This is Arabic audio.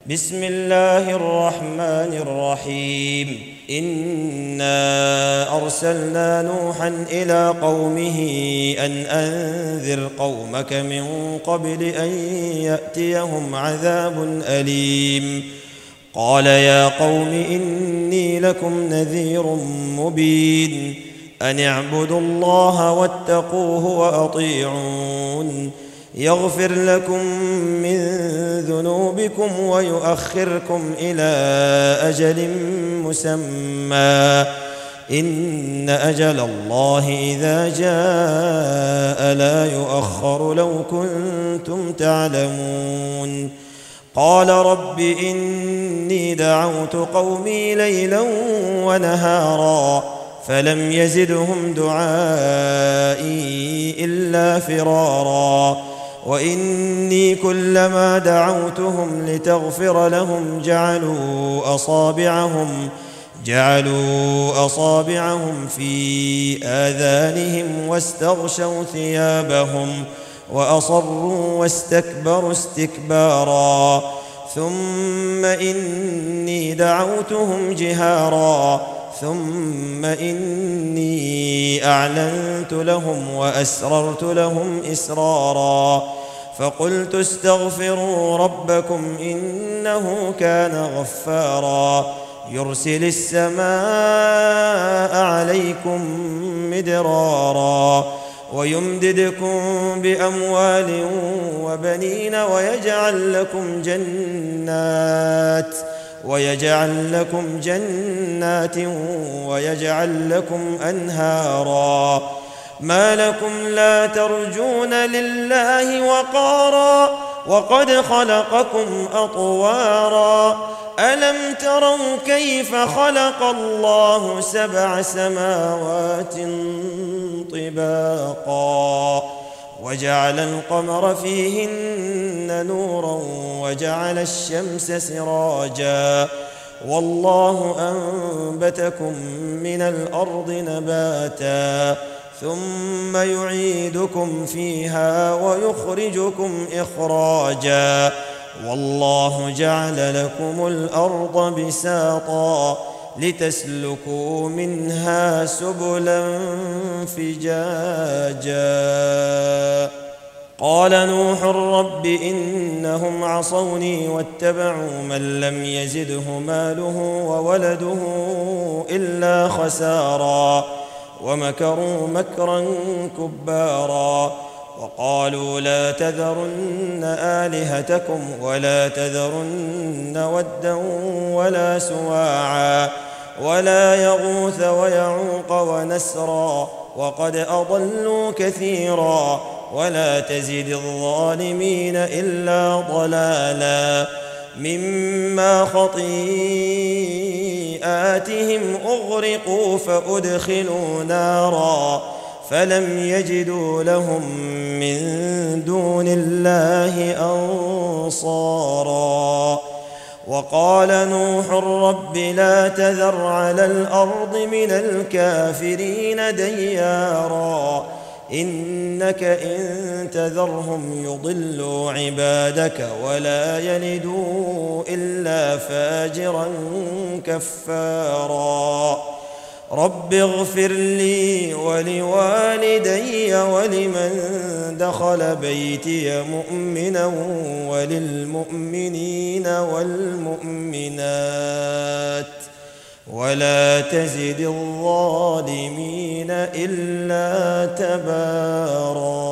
بسم الله الرحمن الرحيم إنا أرسلنا نوحا إلى قومه أن أنذر قومك من قبل أن يأتيهم عذاب أليم قال يا قوم إني لكم نذير مبين أن اعبدوا الله واتقوه وأطيعون يغفر لكم من ذنوبكم ويؤخركم إلى أجل مسمى إن أجل الله إذا جاء لا يؤخر لو كنتم تعلمون قال رب إني دعوت قومي ليلا ونهارا فلم يزدهم دعائي إلا فرارا وإني كلما دعوتهم لتغفر لهم جعلوا أصابعهم في آذانهم واستغشوا ثيابهم وأصروا واستكبروا استكبارا ثم إني دعوتهم جهارا ثم إني أعلنت لهم وأسررت لهم إسرارا فقلت استغفروا ربكم إنه كان غفارا يرسل السماء عليكم مدرارا ويمددكم بأموال وبنين ويجعل لكم جنات ويجعل لكم أنهارا ما لكم لا ترجون لله وقارا وقد خلقكم أطوارا ألم تروا كيف خلق الله 7 سماوات طباقا وجعل القمر فيهن نورا وجعل الشمس سراجا والله أنبتكم من الأرض نباتا ثم يعيدكم فيها ويخرجكم إخراجا والله جعل لكم الأرض بساطا لتسلكوا منها سبلا فجاجا قال نوح رب إنهم عصوني واتبعوا من لم يزده ماله وولده إلا خسارا ومكروا مكرا كبارا وقالوا لا تذرن آلهتكم ولا تذرن ودا ولا سواعا ولا يغوث ويعوق ونسرا وقد أضلوا كثيرا ولا تزد الظالمين إلا ضلالا مما خطيئاتهم أغرقوا فأدخلوا نارا فلم يجدوا لهم من دون الله أنصارا وقال نوح رب لا تذر على الأرض من الكافرين ديارا إنك إن تذرهم يضلوا عبادك ولا يلدوا إلا فاجرا كفارا رب اغفر لي ولوالدي ولمن دخل بيتي مؤمنا وللمؤمنين والمؤمنات ولا تزد الظالمين إلا تبارا.